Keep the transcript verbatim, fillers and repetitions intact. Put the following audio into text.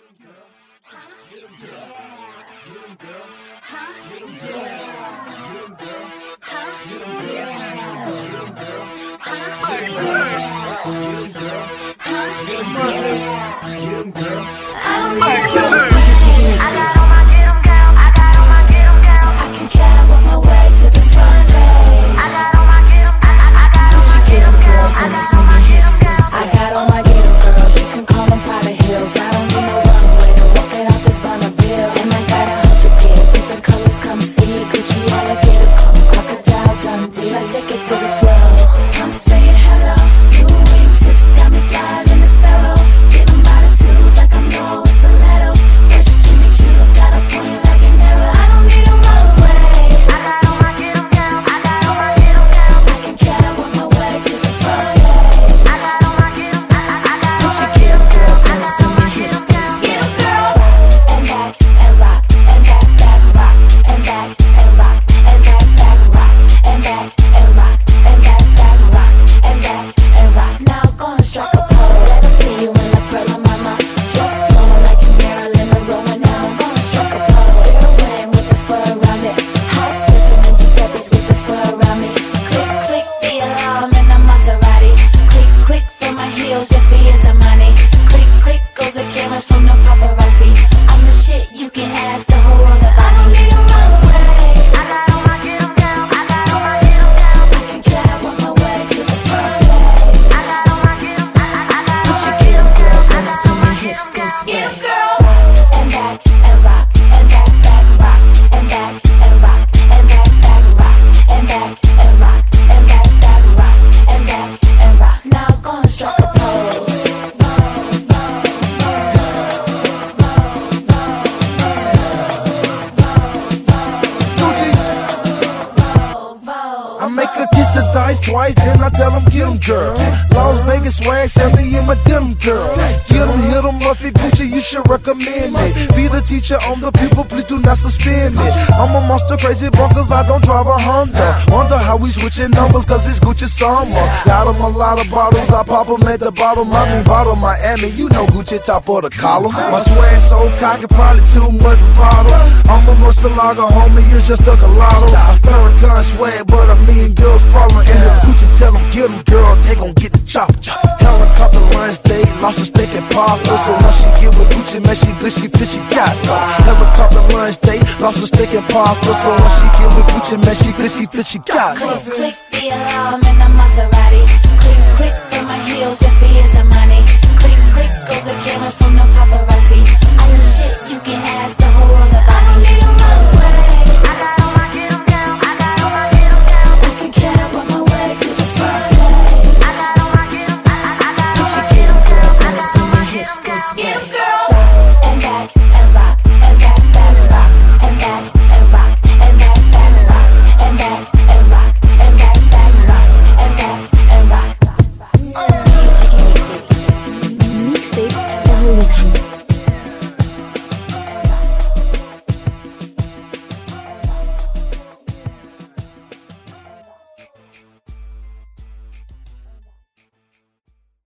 Twice, then I tell them, get them, girl. Las Vegas swag, send me in my dim, girl. Get them, hit them, Muffy Gucci, you should recommend me. Be the teacher on the people, please do not suspend me. I'm a monster, crazy bonkers, I don't drive a Honda. Wonder how we switching numbers, cause it's Gucci summer. Got them a lot of bottles, I pop them at the bottom. I mean, bottom Miami, you know Gucci top of the column. My swag so cocky, probably too much bottle. I'm a Murcielago, homie, you just took a lotto. A Farrakhan swag, but I mean girls following. And the Gucci tell them, get them, girl, they gon' get the chop. Helicopter lunch date, lost a steak and pasta. So when she get with Gucci, man, she good, she fit, she got some. Helicopter lunch date, lost a steak and pasta. So when she get with Gucci, man, she good, she fit, she got some. Click, click the alarm in the Maserati. Click, click for my heels, yes, he is a